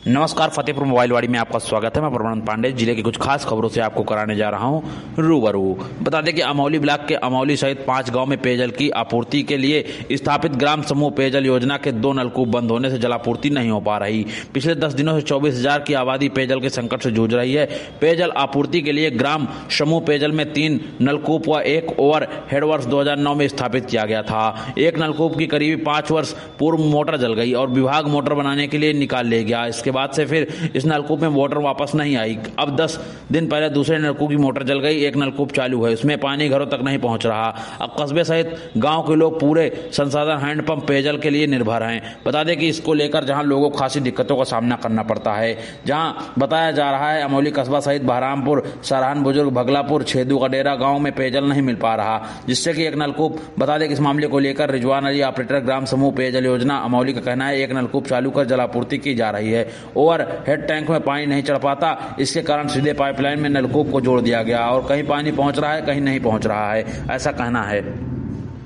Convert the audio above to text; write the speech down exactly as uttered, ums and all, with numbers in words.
नमस्कार, फतेहपुर मोबाइलवाड़ी में आपका स्वागत है। मैं परमानंद पांडे जिले की कुछ खास खबरों से आपको कराने जा रहा हूं रूबरू। बता दें कि अमौली ब्लॉक के अमौली सहित पांच गांव में पेयजल की आपूर्ति के लिए स्थापित ग्राम समूह पेयजल योजना के दो नलकूप बंद होने से जलापूर्ति नहीं हो पा रही। पिछले दस दिनों से चौबीस हजार की आबादी पेयजल के संकट से जूझ रही है। पेयजल आपूर्ति के लिए ग्राम समूह पेयजल में तीन नलकूप व एक ओवर हेड वर्ष दो हजार नौ में स्थापित किया गया था। एक नलकूप की करीब पांच वर्ष पूर्व मोटर जल गई और विभाग मोटर बनाने के लिए निकाल ले गया। इसके बाद से फिर इस नलकूप में मोटर वापस नहीं आई। अब दस दिन पहले दूसरे नलकूप की मोटर जल गई, एक नलकूप चालू है, उसमें पानी घरों तक नहीं पहुंच रहा। अब कस्बे सहित गांव के लोग पूरे संसाधन हैंडपंप पेयजल के लिए निर्भर हैं। बता दें कि इसको लेकर जहां लोगों को खासी दिक्कतों का सामना करना पड़ता है। जहां बताया जा रहा है अमौली कस्बा सहित बहरामपुर, सरहान बुजुर्ग, भगलापुर, छेदू का डेरा गाँव में पेयजल नहीं मिल पा रहा, जिससे कि एक नलकूप बता दें कि इस मामले को लेकर रिजवान अली ऑपरेटर ग्राम समूह पेयजल योजना अमौली का कहना है एक नलकूप चालू कर जलापूर्ति की जा रही है। ओवर हेड टैंक में पानी नहीं चढ़ पाता, इसके कारण सीधे पाइपलाइन में नलकूप को जोड़ दिया गया और कहीं पानी पहुंच रहा है, कहीं नहीं पहुंच रहा है, ऐसा कहना है।